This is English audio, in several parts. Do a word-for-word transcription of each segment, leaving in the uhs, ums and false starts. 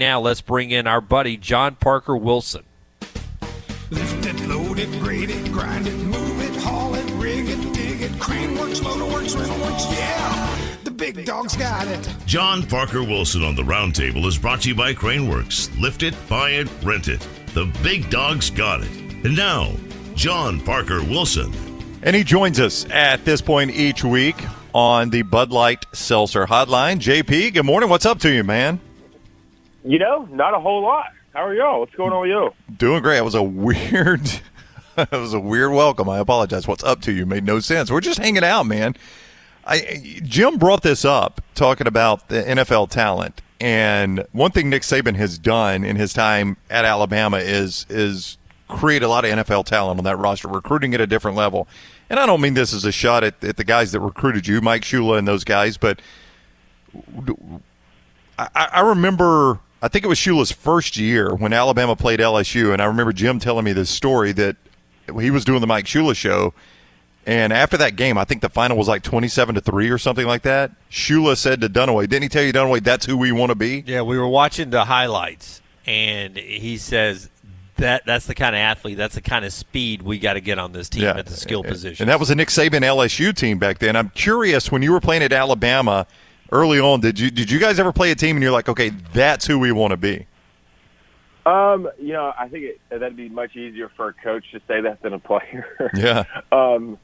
now, let's bring in our buddy John Parker Wilson. Lift it, load it, grade it, grind it, move it, haul it, rig it, dig it, crane works, loader works, rental works, yeah! The big dog's got it. John Parker Wilson on the Roundtable is brought to you by Craneworks. Lift it, buy it, rent it. The big dog's got it. And now, John Parker Wilson. And he joins us at this point each week on the Bud Light Seltzer Hotline. J P, good morning. What's up to you, man? You know, not a whole lot. How are y'all? What's going on with you? Doing great. It was a weird, it was a weird welcome. I apologize. What's up to you made no sense. We're just hanging out, man. I, Jim brought this up, talking about the N F L talent. And one thing Nick Saban has done in his time at Alabama is is create a lot of N F L talent on that roster, recruiting at a different level. And I don't mean this as a shot at, at the guys that recruited you, Mike Shula and those guys, but I, I remember, I think it was Shula's first year when Alabama played L S U, and I remember Jim telling me this story that he was doing the Mike Shula show, and after that game, I think the final was like twenty-seven to three or something like that. Shula said to Dunaway, didn't he tell you, Dunaway, that's who we want to be? Yeah, we were watching the highlights, and he says that that's the kind of athlete, that's the kind of speed we got to get on this team Yeah. at the skill position. And that was a Nick Saban L S U team back then. I'm curious, when you were playing at Alabama early on, did you did you guys ever play a team and you're like, okay, that's who we want to be? Um, you know, I think it, that'd be much easier for a coach to say that than a player. Yeah. um,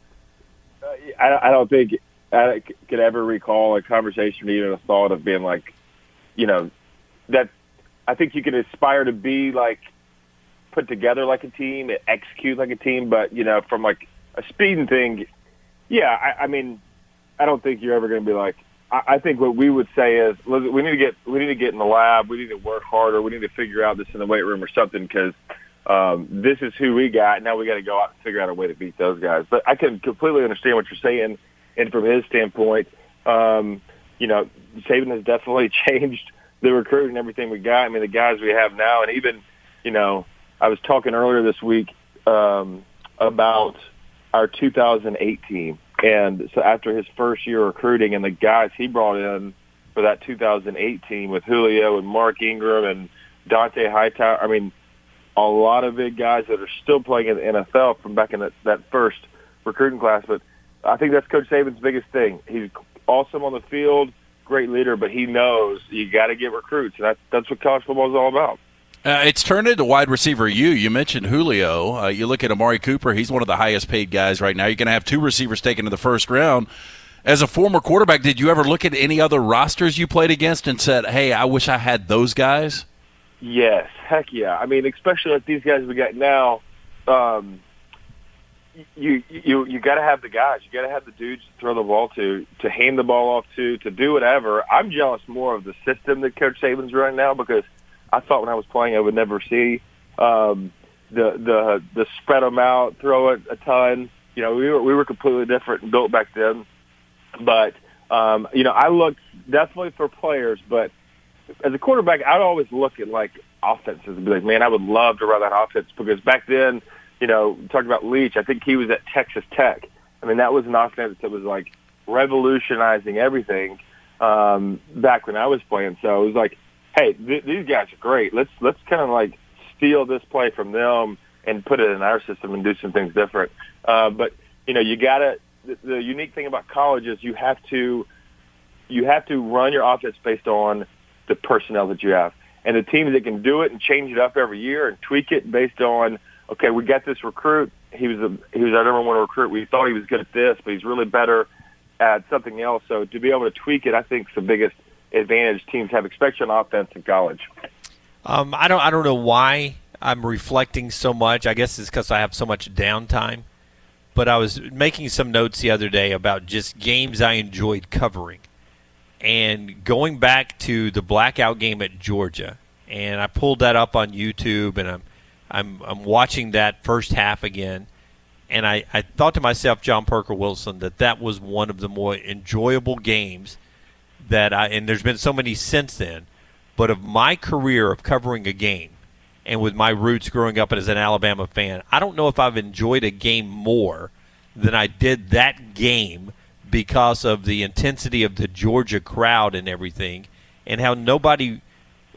I, I don't think I could ever recall a conversation or even a thought of being like, you know, that I think you can aspire to be like put together like a team, execute like a team, but, you know, from like a speeding thing, yeah, I, I mean, I don't think you're ever going to be like, I, I think what we would say is, listen, we need to get, we need to get in the lab, we need to work harder, we need to figure out this in the weight room or something, because um, this is who we got. Now we got to go out and figure out a way to beat those guys. But I can completely understand what you're saying, and from his standpoint, um, you know, Saban has definitely changed the recruiting and everything we got. I mean, the guys we have now, and even, you know, I was talking earlier this week um, about our two thousand eight team. And so after his first year recruiting and the guys he brought in for that two thousand eight team with Julio and Mark Ingram and Dante Hightower, I mean, a lot of big guys that are still playing in the N F L from back in that, that first recruiting class. But I think that's Coach Saban's biggest thing. He's awesome on the field, great leader, but he knows you got to get recruits. And that's, that's what college football is all about. Uh, it's turned into wide receiver U. You mentioned Julio. Uh, you look at Amari Cooper. He's one of the highest paid guys right now. You're going to have two receivers taken in the first round. As a former quarterback, did you ever look at any other rosters you played against and said, hey, I wish I had those guys? Yes, heck yeah. I mean, especially like these guys we got now, um, you you you got to have the guys. You got to have the dudes to throw the ball to, to hand the ball off to, to do whatever. I'm jealous more of the system that Coach Saban's running now, because I thought when I was playing I would never see um, the the the spread them out, throw it a ton. You know, we were we were completely different and built back then. But um, you know, I looked definitely for players, but as a quarterback, I'd always look at like offenses and be like, man, I would love to run that offense, because back then, you know, talking about Leach, I think he was at Texas Tech. I mean, that was an offense that was like revolutionizing everything um, back when I was playing. So it was like, hey, th- these guys are great. Let's let's kind of like steal this play from them and put it in our system and do some things different. Uh, but you know, you gotta. The, the unique thing about college is you have to you have to run your offense based on the personnel that you have, and the teams that can do it and change it up every year and tweak it based on, okay, we got this recruit. He was a he was our number one recruit. We thought he was good at this, but he's really better at something else. So to be able to tweak it, I think is the biggest advantage teams have, especially on offense in college. Um, I don't I don't know why I'm reflecting so much. I guess it's because I have so much downtime. But I was making some notes the other day about just games I enjoyed covering. And going back to the blackout game at Georgia, and I pulled that up on YouTube, and I'm I'm I'm watching that first half again. And I, I thought to myself, John Parker Wilson, that that was one of the more enjoyable games that I, and there's been so many since then, but of my career of covering a game, and with my roots growing up as an Alabama fan, I don't know if I've enjoyed a game more than I did that game, because of the intensity of the Georgia crowd and everything, and how nobody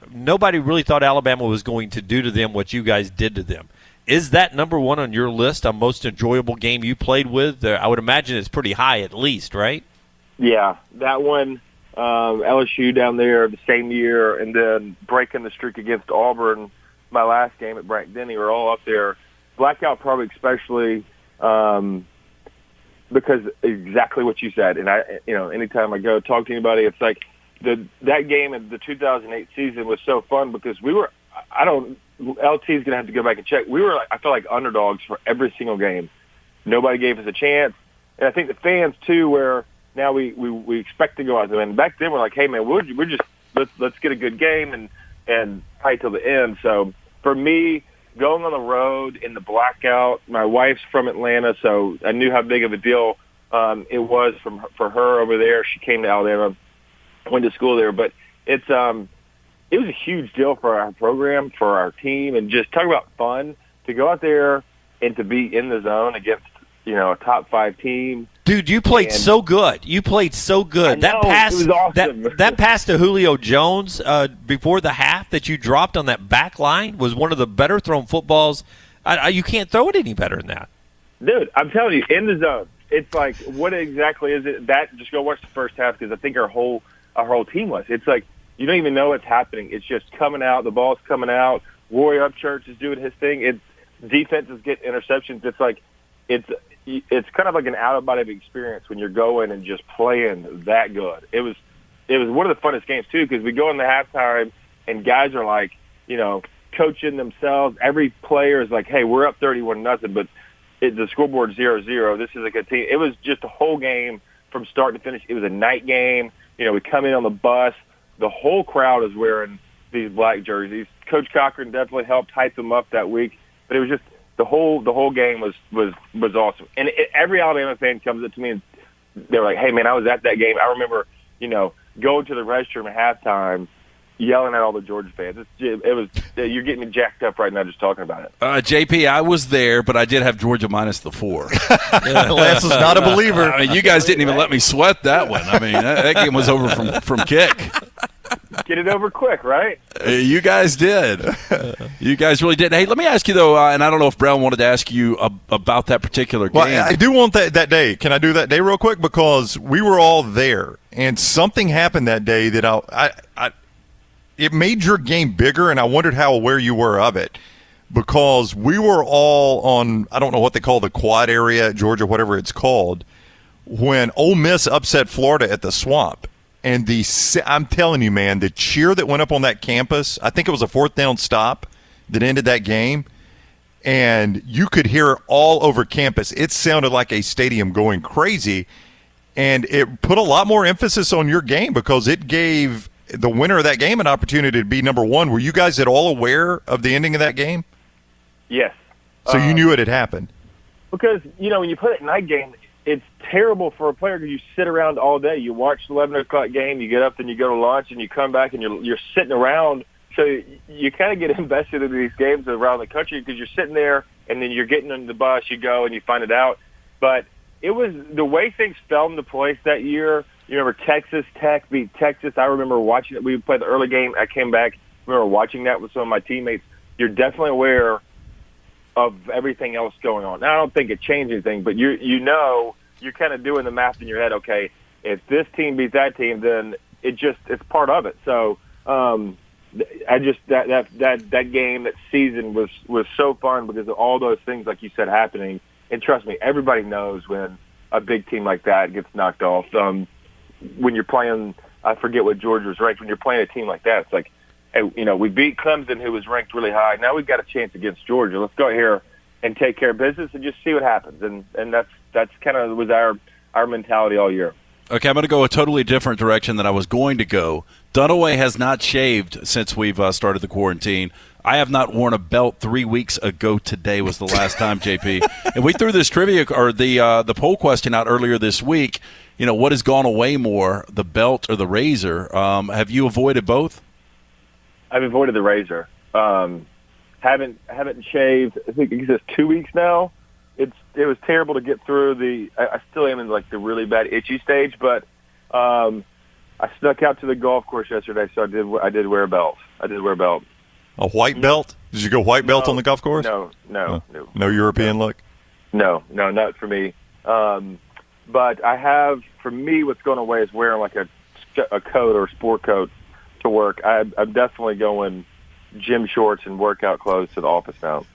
nobody really thought Alabama was going to do to them what you guys did to them. Is that number one on your list on most enjoyable game you played with? I would imagine it's pretty high at least, right? Yeah, that one, um, L S U down there the same year, and then breaking the streak against Auburn, my last game at Bryant Denny, were all up there. Blackout probably especially um, because exactly what you said. And I, you know, anytime I go talk to anybody, it's like the that game in the two thousand eight season was so fun because we were. I don't. L T is going to have to go back and check. We were, I felt like underdogs for every single game. Nobody gave us a chance, and I think the fans too. Where now we we, we expect to go out there, and back then we're like, hey man, we're, we're just let's let's get a good game and and fight till the end. So for me, going on the road in the blackout, my wife's from Atlanta, so I knew how big of a deal um, it was from for her over there. She came to Alabama, went to school there, but it's um. It was a huge deal for our program, for our team, and just talk about fun to go out there and to be in the zone against, you know, a top five team. Dude, you played and so good. You played so good. I that know, pass, it was awesome. that that pass to Julio Jones uh, before the half that you dropped on that back line was one of the better thrown footballs. I, I, you can't throw it any better than that. Dude, I'm telling you, in the zone. It's like, what exactly is it? That just go watch the first half because I think our whole our whole team was. It's like, you don't even know what's happening. It's just coming out. The ball's coming out. Roy Upchurch is doing his thing. It's defense is getting interceptions. It's like it's it's kind of like an out of body experience when you're going and just playing that good. It was it was one of the funnest games too because we go in the halftime and guys are like, you know, coaching themselves. Every player is like, hey, we're up thirty-one nothing, but it, the scoreboard's zero zero. This is a good team. It was just a whole game from start to finish. It was a night game. You know, we come in on the bus. The whole crowd is wearing these black jerseys. Coach Cochran definitely helped hype them up that week, but it was just the whole the whole game was was was awesome. And it, every Alabama fan comes up to me and they're like, "Hey man, I was at that game. I remember, you know, going to the restroom at halftime, yelling at all the Georgia fans. It's, it was you're getting me jacked up right now just talking about it." Uh, J P, I was there, but I did have Georgia minus the four. Lance is not a believer. I mean, you guys didn't even let me sweat that one. I mean, that, that game was over from from kick. Get it over quick, right? Uh, you guys did. You guys really did. Hey, let me ask you, though, uh, and I don't know if Brown wanted to ask you ab- about that particular game. Well, I do want that, that day. Can I do that day real quick? Because we were all there, and something happened that day that I, I, I it made your game bigger, and I wondered how aware you were of it. Because we were all on, I don't know what they call the quad area at Georgia, whatever it's called, when Ole Miss upset Florida at the Swamp. And the I'm telling you, man, the cheer that went up on that campus, I think it was a fourth down stop that ended that game, and you could hear it all over campus. It sounded like a stadium going crazy, and it put a lot more emphasis on your game because it gave the winner of that game an opportunity to be number one. Were you guys at all aware of the ending of that game? Yes. So you Um, knew it had happened. Because, you know, when you play a night game, it's terrible for a player because you sit around all day. You watch the eleven o'clock game, you get up, then you go to lunch, and you come back, and you're you're sitting around. So you, you kind of get invested in these games around the country because you're sitting there, and then you're getting on the bus, you go, and you find it out. But it was the way things fell into place that year. You remember Texas Tech beat Texas. I remember watching it. We played the early game. I came back. I remember watching that with some of my teammates. You're definitely aware of everything else going on. Now, I don't think it changed anything, but you you know, you're kind of doing the math in your head. Okay, if this team beats that team, then it just it's part of it. So um, I just that that that that game, that season was was so fun because of all those things, like you said, happening. And trust me, everybody knows when a big team like that gets knocked off. Um, when you're playing, I forget what Georgia was ranked. When you're playing a team like that, it's like, hey, you know, we beat Clemson, who was ranked really high. Now we've got a chance against Georgia. Let's go here and take care of business and just see what happens. And and that's that's kind of was our our mentality all year. Okay, I'm going to go a totally different direction than I was going to go. Dunaway has not shaved since we've uh, started the quarantine. I have not worn a belt three weeks ago. Today was the last time, J P. And we threw this trivia or the uh, the poll question out earlier this week. You know, what has gone away more, the belt or the razor? Um, have you avoided both? I've avoided the razor. Um, haven't haven't shaved. I think it's two weeks now. It's it was terrible to get through the. I, I still am in like the really bad itchy stage, but um, I snuck out to the golf course yesterday, so I did I did wear a belt. I did wear a belt. A white belt? Did you go white belt No, on the golf course? No, no, Oh. no. No European look? No, no, not for me. Um, but I have, for me, what's going away is wearing like a, a coat or a sport coat to work. I, I'm definitely going gym shorts and workout clothes to the office now.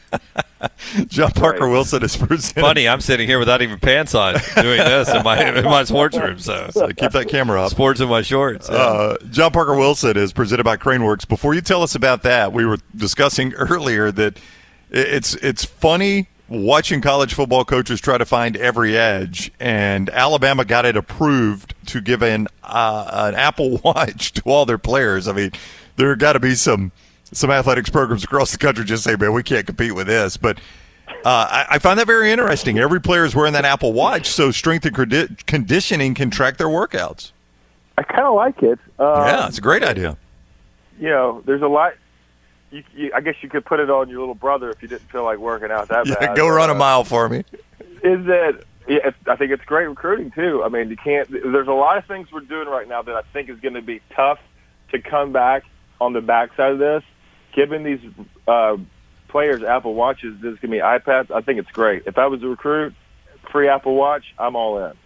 John Parker Right. Wilson is presented. Funny, I'm sitting here without even pants on doing this in my in my sports room. So So keep that camera up. sports in my shorts. yeah. Uh, John Parker Wilson is presented by Craneworks. Before you tell us about that, we were discussing earlier that it's it's funny watching college football coaches try to find every edge, and Alabama got it approved to give an uh, an Apple Watch to all their players. I mean, there got to be some some athletics programs across the country just say, man, we can't compete with this. But uh, I, I find that very interesting. Every player is wearing that Apple Watch, so strength and condi- conditioning can track their workouts. I kind of like it. Um, Yeah, it's a great idea. You know, there's a lot. You, you, I guess you could put it on your little brother if you didn't feel like working out that Yeah, bad. go run a Uh, mile for me. Is that? Yeah, it's, I think it's great recruiting too. I mean, you can't. There's a lot of things we're doing right now that I think is going to be tough to come back on the backside of this. Giving these uh, players Apple Watches, this is going to be iPads. I think it's great. If I was a recruit, free Apple Watch, I'm all in.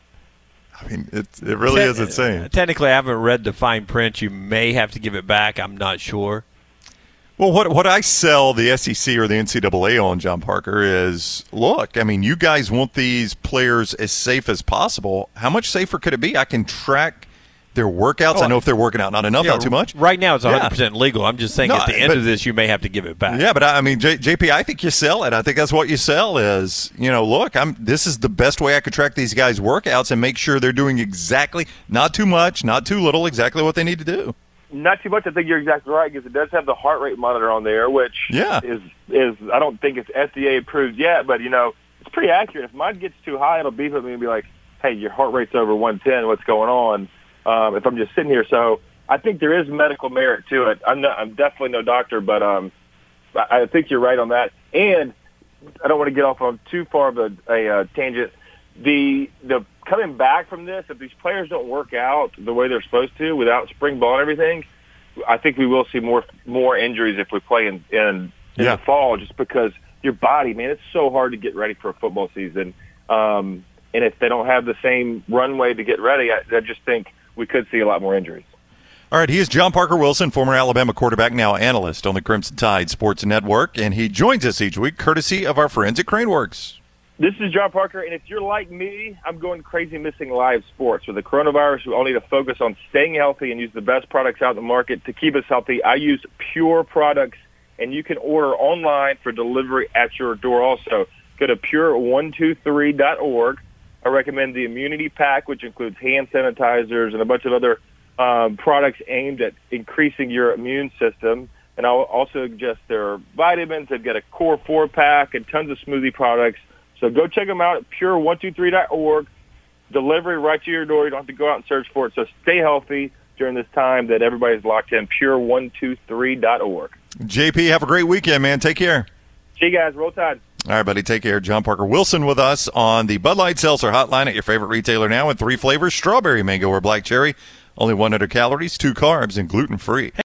I mean, it it really is Te- insane. Technically, I haven't read the fine print. You may have to give it back. I'm not sure. Well, what what I sell the S E C or the N C double A on, John Parker, is, look, I mean, you guys want these players as safe as possible. How much safer could it be? I can track their workouts. Oh, I know if they're working out not enough, Yeah, not too much. Right now, it's Yeah. one hundred percent legal. I'm just saying No, at the end but- of this, you may have to give it back. Yeah, but I, I mean, J, JP, I think you sell it. I think that's what you sell is, you know, look, I'm. This is the best way I could track these guys' workouts and make sure they're doing exactly, not too much, not too little, exactly what they need to do. Not too much. I think you're exactly right because it does have the heart rate monitor on there, which Yeah. is is I don't think it's F D A approved yet, but you know it's pretty accurate. If mine gets too high, it'll beep at me and be like, "Hey, your heart rate's over one ten. What's going on?" Um, if I'm just sitting here, so I think there is medical merit to it. I'm not. I'm definitely no doctor, but um, I I think you're right on that. And I don't want to get off on too far of a, a uh, tangent. The the coming back from this, if these players don't work out the way they're supposed to without spring ball and everything, I think we will see more more injuries if we play in in, in Yeah. the fall. Just because your body, man, it's so hard to get ready for a football season. Um, and if they don't have the same runway to get ready, I, I just think we could see a lot more injuries. All right, he is John Parker Wilson, former Alabama quarterback, now analyst on the Crimson Tide Sports Network, and he joins us each week courtesy of our friends at Craneworks. This is John Parker, and if you're like me, I'm going crazy missing live sports. With the coronavirus, we all need to focus on staying healthy and use the best products out in the market to keep us healthy. I use Pure products, and you can order online for delivery at your door also. Go to pure one two three dot org. I recommend the Immunity Pack, which includes hand sanitizers and a bunch of other um, products aimed at increasing your immune system. And I'll also suggest their vitamins. They've got a Core four pack and tons of smoothie products. So go check them out at pure one two three dot org. Delivery right to your door. You don't have to go out and search for it. So stay healthy during this time that everybody's locked in. pure one two three dot org. J P, have a great weekend, man. Take care. See you guys. Roll Tide. All right, buddy, take care. John Parker Wilson with us on the Bud Light Seltzer Hotline at your favorite retailer now in three flavors, strawberry, mango, or black cherry. Only one hundred calories, two carbs, and gluten-free.